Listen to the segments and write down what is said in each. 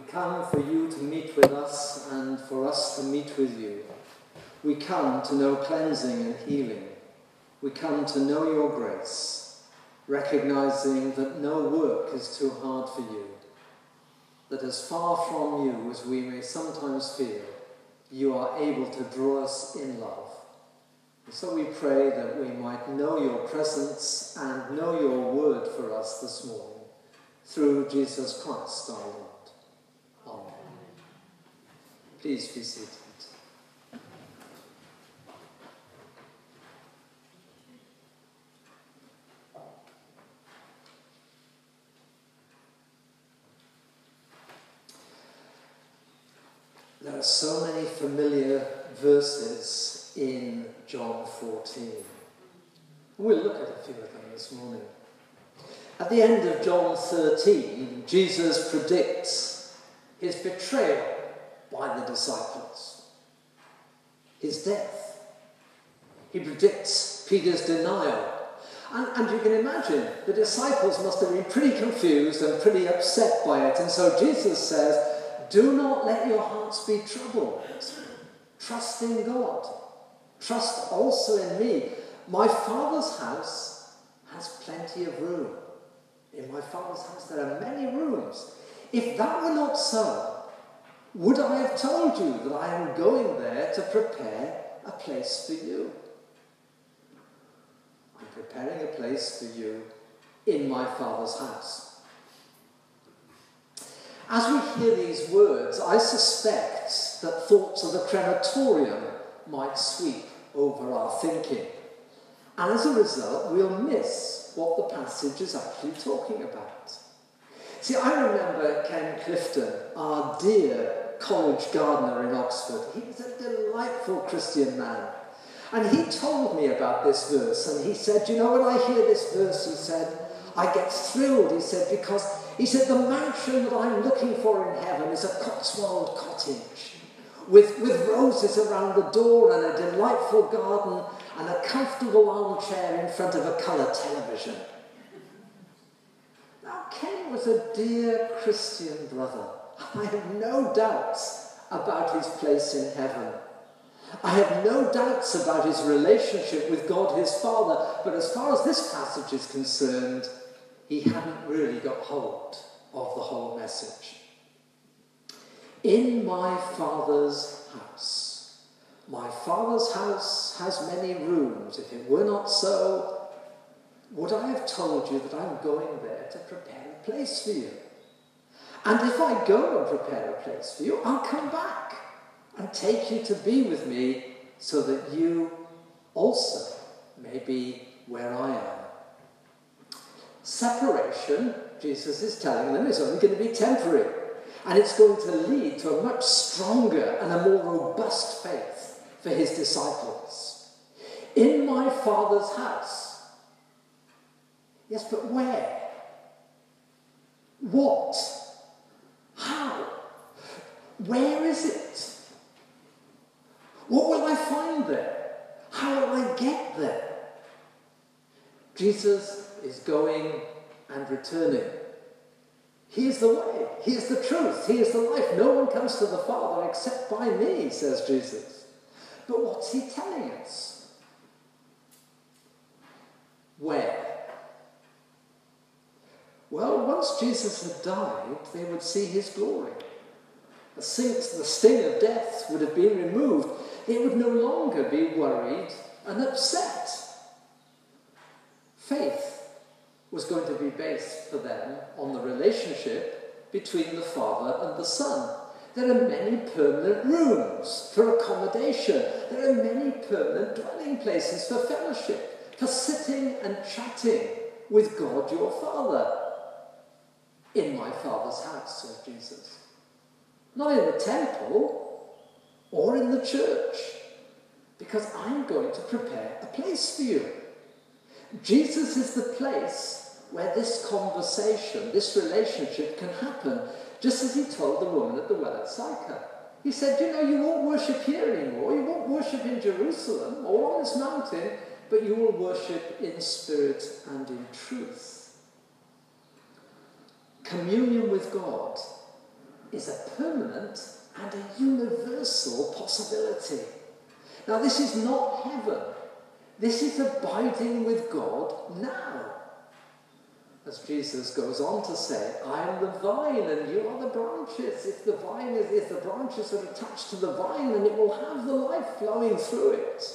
come for you to meet with us and for us to meet with you. We come to know cleansing and healing. We come to know your grace, recognizing that no work is too hard for you, that as far from you as we may sometimes feel, you are able to draw us in love. And so we pray that we might know your presence and know your word for us this morning, through Jesus Christ our Lord. Amen. Please be seated. There are so many familiar verses in John 14. We'll look at a few of them this morning. At the end of John 13, Jesus predicts his betrayal by the disciples, his death. He predicts Peter's denial. And you can imagine the disciples must have been pretty confused and pretty upset by it. And so Jesus says, do not let your hearts be troubled. Trust in God. Trust also in me. My Father's house has plenty of room. In my Father's house there are many rooms. If that were not so, would I have told you that I am going there to prepare a place for you? I'm preparing a place for you in my Father's house. As we hear these words, I suspect that thoughts of the crematorium might sweep over our thinking. And as a result, we'll miss what the passage is actually talking about. See, I remember Ken Clifton, our dear college gardener in Oxford. He was a delightful Christian man. And he told me about this verse, and he said, you know, when I hear this verse, he said, I get thrilled, he said, because he said, the mansion that I'm looking for in heaven is a Cotswold cottage with roses around the door and a delightful garden and a comfortable armchair in front of a colour television. Now, Ken was a dear Christian brother. I have no doubts about his place in heaven. I have no doubts about his relationship with God his Father, but as far as this passage is concerned, he hadn't really got hold of the whole message. In my Father's house. My Father's house has many rooms. If it were not so, would I have told you that I'm going there to prepare a place for you? And if I go and prepare a place for you, I'll come back and take you to be with me so that you also may be where I am. Separation, Jesus is telling them, is only going to be temporary. And it's going to lead to a much stronger and a more robust faith for his disciples. In my Father's house. Yes, but where? What? How? Where is it? What will I find there? How will I get there? Jesus is going and returning. He is the way. He is the truth. He is the life. No one comes to the Father except by me, says Jesus. But what's he telling us? Where? Well, once Jesus had died, they would see his glory. The sting of death would have been removed. They would no longer be worried and upset. Faith was going to be based for them on the relationship between the Father and the Son. There are many permanent rooms for accommodation. There are many permanent dwelling places for fellowship, for sitting and chatting with God your Father. In my Father's house, says Jesus. Not in the temple or in the church, because I'm going to prepare a place for you. Jesus is the place where this conversation, this relationship can happen, just as he told the woman at the well at Sychar. He said, you know, you won't worship here anymore, you won't worship in Jerusalem or on this mountain, but you will worship in spirit and in truth. Communion with God is a permanent and a universal possibility. Now, this is not heaven. This is abiding with God now. As Jesus goes on to say, I am the vine and you are the branches. If the branches are attached to the vine, then it will have the life flowing through it.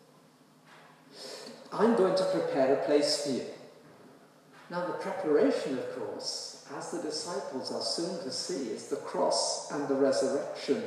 I'm going to prepare a place for you. Now, the preparation, of course, as the disciples are soon to see, is the cross and the resurrection.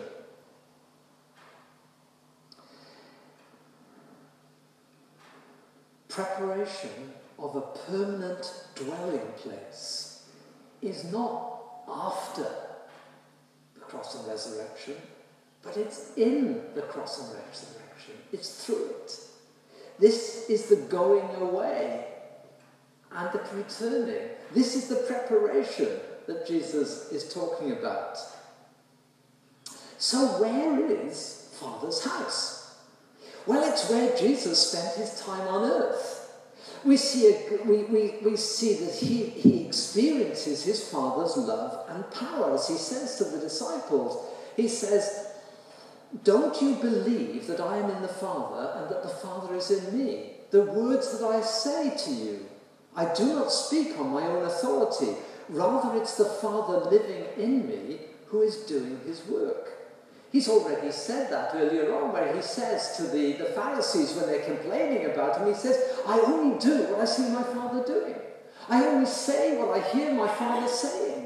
Preparation of a permanent dwelling place is not after the cross and resurrection, but it's in the cross and resurrection. It's through it. This is the going away and the returning. This is the preparation that Jesus is talking about. So where is Father's house? Well, it's where Jesus spent his time on earth. We see that he experiences his Father's love and power, as he says to the disciples. He says, don't you believe that I am in the Father and that the Father is in me? The words that I say to you, I do not speak on my own authority. Rather, it's the Father living in me who is doing his work. He's already said that earlier on, where he says to the Pharisees when they're complaining about him, he says, I only do what I see my Father doing. I only say what I hear my Father saying.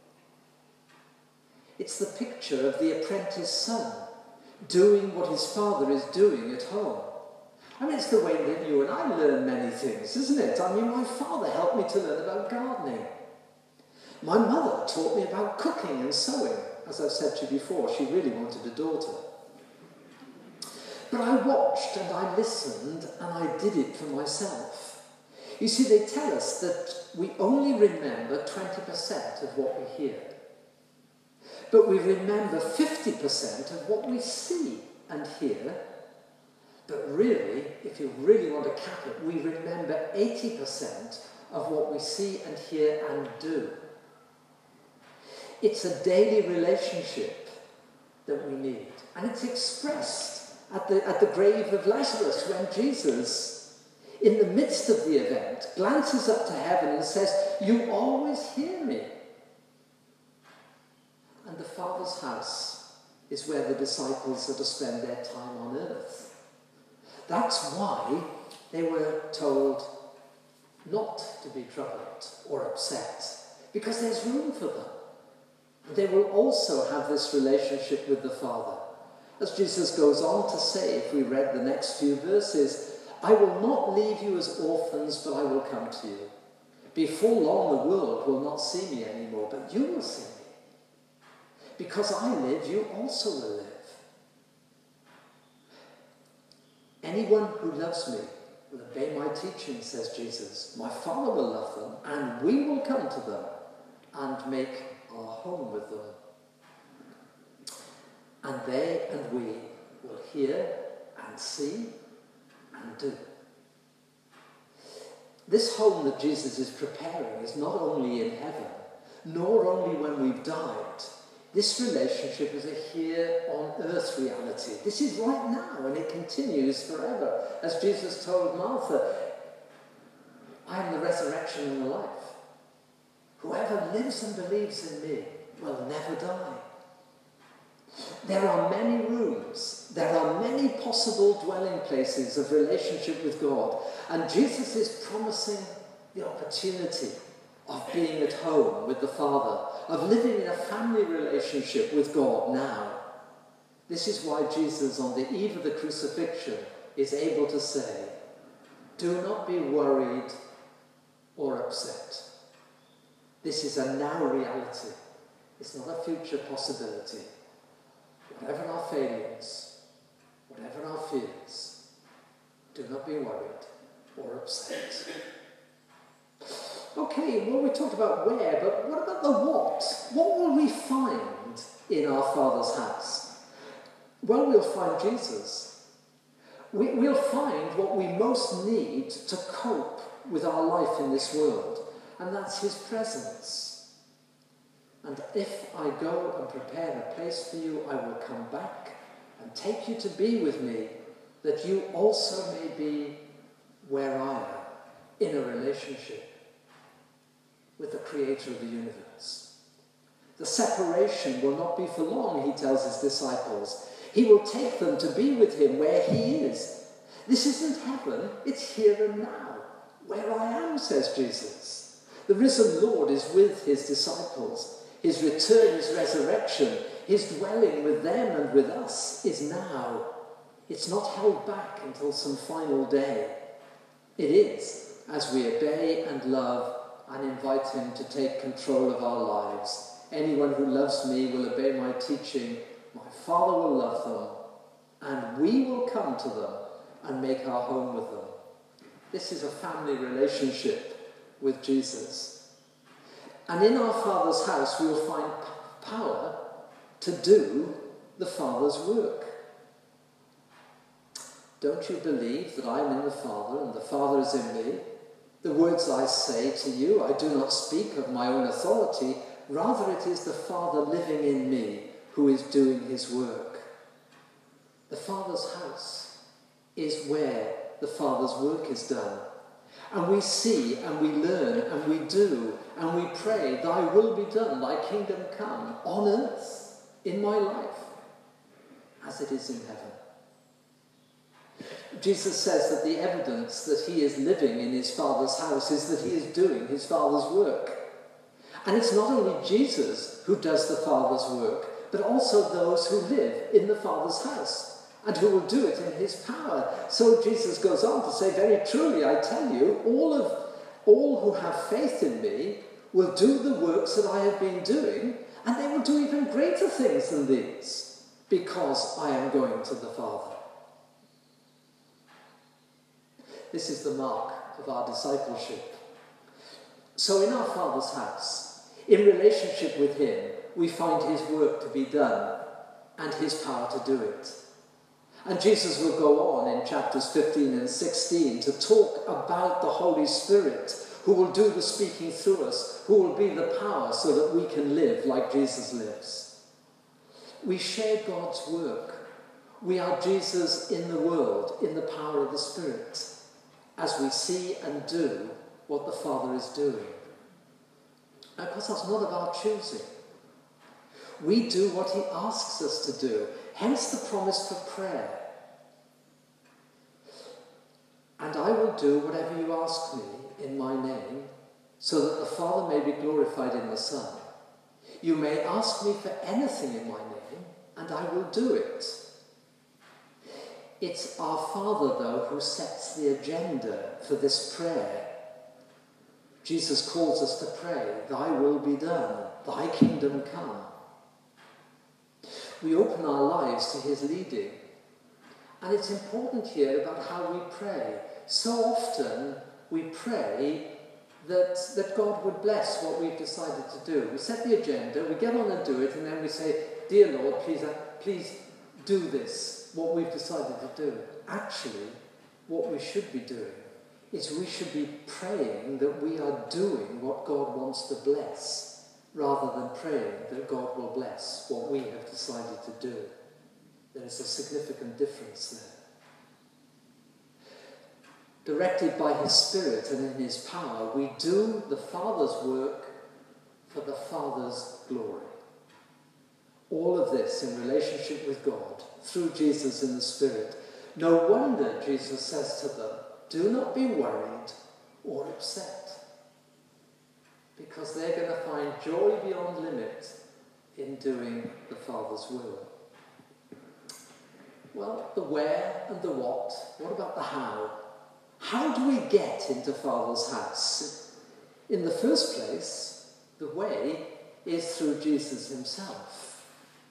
It's the picture of the apprentice son doing what his father is doing at home. I mean, it's the way that you and I learn many things, isn't it? I mean, my father helped me to learn about gardening. My mother taught me about cooking and sewing. As I've said to you before, she really wanted a daughter. But I watched and I listened and I did it for myself. You see, they tell us that we only remember 20% of what we hear. But we remember 50% of what we see and hear. But really, if you really want to cap it, we remember 80% of what we see and hear and do. It's a daily relationship that we need. And it's expressed at the grave of Lazarus when Jesus, in the midst of the event, glances up to heaven and says, you always hear me. And the Father's house is where the disciples are to spend their time on earth. That's why they were told not to be troubled or upset, because there's room for them. They will also have this relationship with the Father. As Jesus goes on to say, if we read the next few verses, I will not leave you as orphans, but I will come to you. Before long the world will not see me anymore, but you will see me. Because I live, you also will live. Anyone who loves me will obey my teaching, says Jesus. My Father will love them, and we will come to them and make our home with them. And they and we will hear and see and do. This home that Jesus is preparing is not only in heaven, nor only when we've died. This relationship is a here on earth reality. This is right now, and it continues forever. As Jesus told Martha, I am the resurrection and the life. Whoever lives and believes in me will never die. There are many rooms, there are many possible dwelling places of relationship with God, and Jesus is promising the opportunity of being at home with the Father, of living in a family relationship with God now. This is why Jesus, on the eve of the crucifixion, is able to say, do not be worried or upset. This is a now reality. It's not a future possibility. Whatever our failings, whatever our fears, do not be worried or upset. Okay, well, we talked about where, but what about the what? What will we find in our Father's house? Well, we'll find Jesus. We'll find what we most need to cope with our life in this world, and that's his presence. And if I go and prepare a place for you, I will come back and take you to be with me, that you also may be where I am, in a relationship with the creator of the universe. The separation will not be for long, he tells his disciples. He will take them to be with him where he is. This isn't heaven, it's here and now. Where I am, says Jesus. The risen Lord is with his disciples. His return, his resurrection, his dwelling with them and with us is now. It's not held back until some final day. It is as we obey and love and invite him to take control of our lives. Anyone who loves me will obey my teaching. My Father will love them, and we will come to them and make our home with them. This is a family relationship with Jesus. And in our Father's house, we will find power to do the Father's work. Don't you believe that I am in the Father and the Father is in me? The words I say to you, I do not speak of my own authority. Rather, it is the Father living in me who is doing his work. The Father's house is where the Father's work is done. And we see and we learn and we do and we pray, thy will be done, thy kingdom come on earth, in my life, as it is in heaven. Jesus says that the evidence that he is living in his Father's house is that he is doing his Father's work. And it's not only Jesus who does the Father's work, but also those who live in the Father's house and who will do it in his power. So Jesus goes on to say, very truly, I tell you, all who have faith in me will do the works that I have been doing, and they will do even greater things than these, because I am going to the Father. This is the mark of our discipleship. So in our Father's house, in relationship with him, we find his work to be done and his power to do it. And Jesus will go on in chapters 15 and 16 to talk about the Holy Spirit, who will do the speaking through us, who will be the power so that we can live like Jesus lives. We share God's work. We are Jesus in the world, in the power of the Spirit, as we see and do what the Father is doing. And of course, that's not of our choosing. We do what he asks us to do. Hence the promise for prayer. And I will do whatever you ask me in my name, so that the Father may be glorified in the Son. You may ask me for anything in my name, and I will do it. It's our Father, though, who sets the agenda for this prayer. Jesus calls us to pray, thy will be done, thy kingdom come. We open our lives to his leading. And it's important here about how we pray. So often we pray that God would bless what we've decided to do. We set the agenda, we get on and do it, and then we say, dear Lord, please do this, what we've decided to do. Actually, what we should be doing is we should be praying that we are doing what God wants to bless, rather than praying that God will bless what we have decided to do. There is a significant difference there. Directed by his Spirit and in his power, we do the Father's work for the Father's glory. All of this in relationship with God, through Jesus in the Spirit. No wonder Jesus says to them, do not be worried or upset, because they're going to find joy beyond limit in doing the Father's will. Well, the where and the what about the how? How do we get into Father's house? In the first place, the way is through Jesus himself.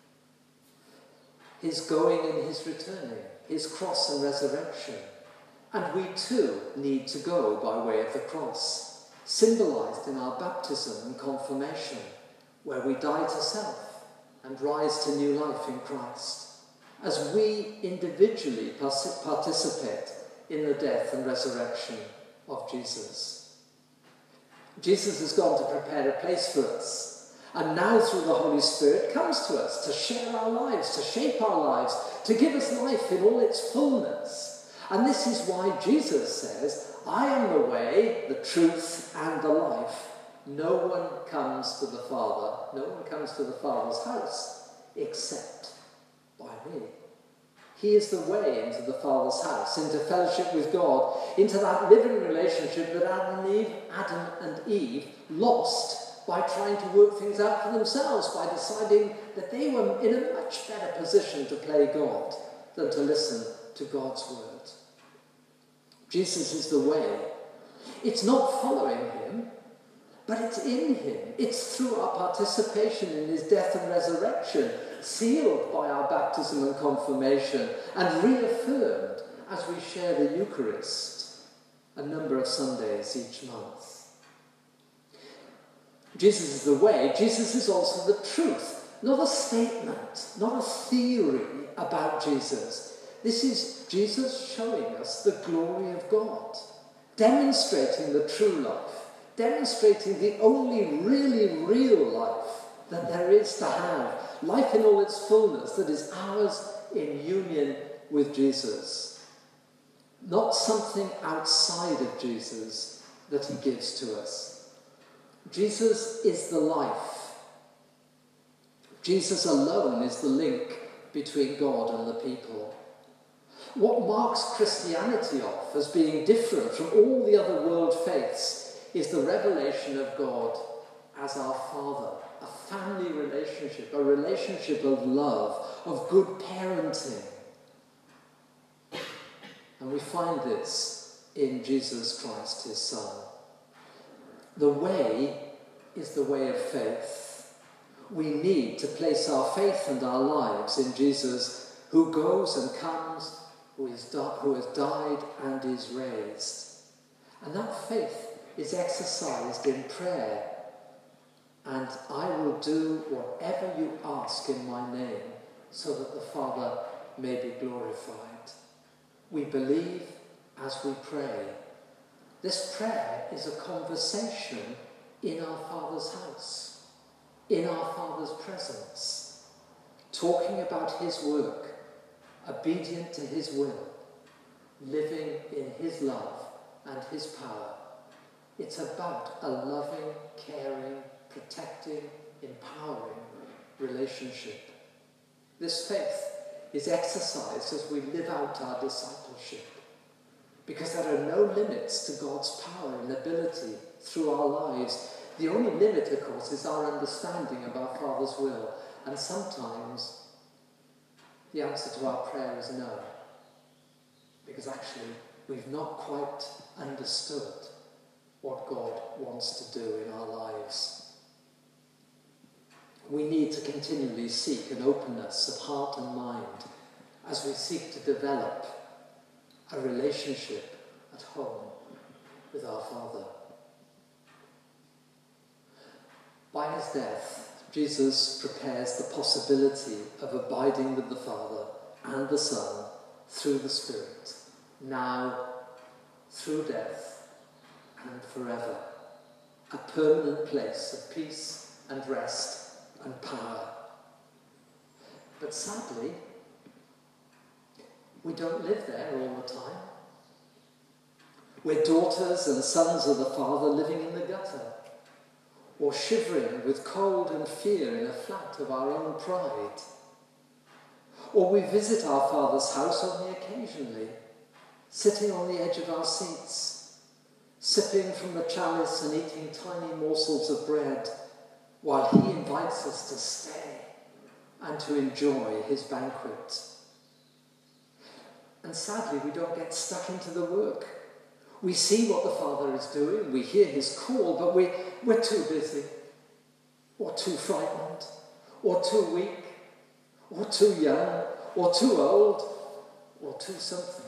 His going and his returning, his cross and resurrection. And we too need to go by way of the cross, symbolized in our baptism and confirmation, where we die to self and rise to new life in Christ, as we individually participate in the death and resurrection of Jesus. Jesus has gone to prepare a place for us, And now through the Holy Spirit comes to us to share our lives, to shape our lives, to give us life in all its fullness. And this is why Jesus says, I am the way, the truth, and the life. No one comes to the Father, no one comes to the Father's house except by me. He is the way into the Father's house, into fellowship with God, into that living relationship that Adam and Eve lost by trying to work things out for themselves, by deciding that they were in a much better position to play God than to listen to God's word. Jesus is the way. It's not following him, but it's in him. It's through our participation in his death and resurrection, sealed by our baptism and confirmation, and reaffirmed as we share the Eucharist a number of Sundays each month. Jesus is the way. Jesus is also the truth. Not a statement, not a theory about Jesus. This is Jesus showing us the glory of God, demonstrating the true life, demonstrating the only really real life that there is to have, life in all its fullness that is ours in union with Jesus. Not something outside of Jesus that he gives to us. Jesus is the life. Jesus alone is the link between God and the people. What marks Christianity off as being different from all the other world faiths is the revelation of God as our Father, a family relationship, a relationship of love, of good parenting. And we find this in Jesus Christ, his Son. The way is the way of faith. We need to place our faith and our lives in Jesus, who goes and comes, who has died and is raised. And that faith is exercised in prayer. And I will do whatever you ask in my name, so that the Father may be glorified. We believe as we pray. This prayer is a conversation in our Father's house, in our Father's presence, talking about his work, obedient to his will, living in his love and his power. It's about a loving, caring, protecting, empowering relationship. This faith is exercised as we live out our discipleship, because there are no limits to God's power and ability through our lives. The only limit, of course, is our understanding of our Father's will. And sometimes the answer to our prayer is no, because actually we've not quite understood what God wants to do in our lives. We need to continually seek an openness of heart and mind as we seek to develop a relationship at home with our Father. By his death, Jesus prepares the possibility of abiding with the Father and the Son through the Spirit, now, through death, and forever. A permanent place of peace and rest and power. But sadly, we don't live there all the time. We're daughters and sons of the Father living in the gutter, or shivering with cold and fear in a flat of our own pride. Or we visit our Father's house only occasionally, sitting on the edge of our seats, sipping from the chalice and eating tiny morsels of bread, while he invites us to stay and to enjoy his banquet. And sadly, we don't get stuck into the work. We see what the Father is doing, we hear his call, but we're too busy, or too frightened, or too weak, or too young, or too old, or too something.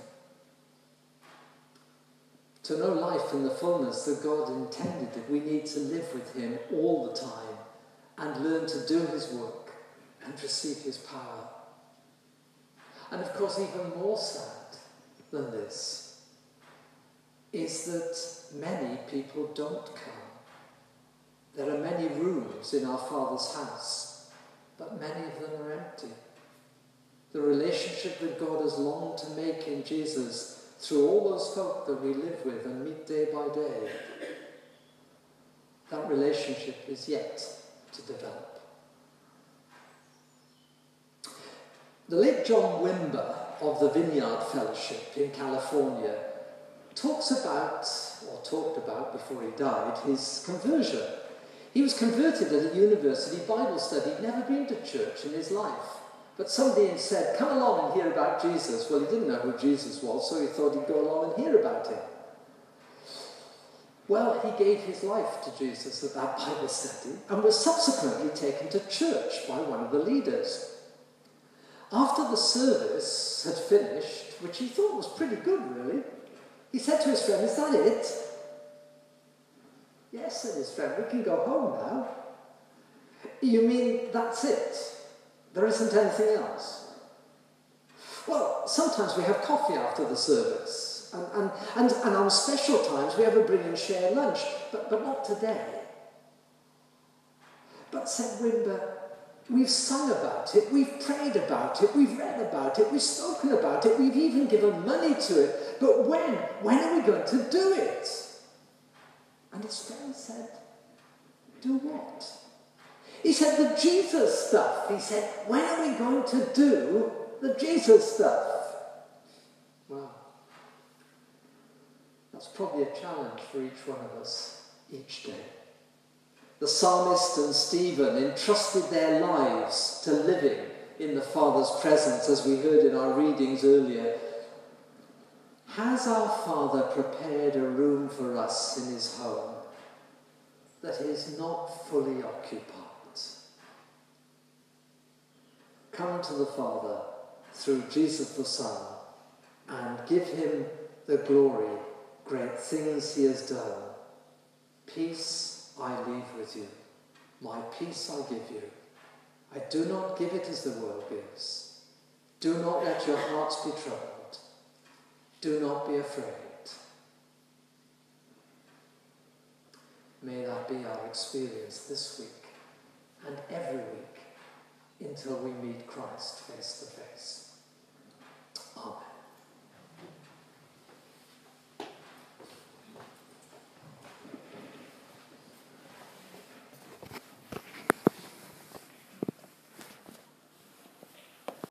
To know life in the fullness that God intended it, we need to live with him all the time and learn to do his work and receive his power. And of course, even more sad than this is that many people don't come. There are many rooms in our Father's house, but many of them are empty. The relationship that God has longed to make in Jesus through all those folk that we live with and meet day by day, that relationship is yet to develop. The late John Wimber of the Vineyard Fellowship in California talked about before he died, his conversion. He was converted at a university Bible study. He'd never been to church in his life. But somebody had said, come along and hear about Jesus. Well, he didn't know who Jesus was, so he thought he'd go along and hear about him. Well, he gave his life to Jesus at that Bible study and was subsequently taken to church by one of the leaders. After the service had finished, which he thought was pretty good, really, he said to his friend, is that it? Yes, said his friend, we can go home now. You mean that's it? There isn't anything else? Well, sometimes we have coffee after the service, and on special times we have a bring and share lunch, but not today. But, said Wimber, we've sung about it, we've prayed about it, we've read about it, we've spoken about it, we've even given money to it, but when are we going to do it? And his friend said, do what? He said, the Jesus stuff. He said, when are we going to do the Jesus stuff? Well, that's probably a challenge for each one of us each day. The psalmist and Stephen entrusted their lives to living in the Father's presence, as we heard in our readings earlier. Has our Father prepared a room for us in his home that is not fully occupied? Come to the Father through Jesus the Son and give him the glory, great things he has done. Peace I leave with you, my peace I give you. I do not give it as the world gives. Do not let your hearts be troubled. Do not be afraid. May that be our experience this week and every week until we meet Christ face to face.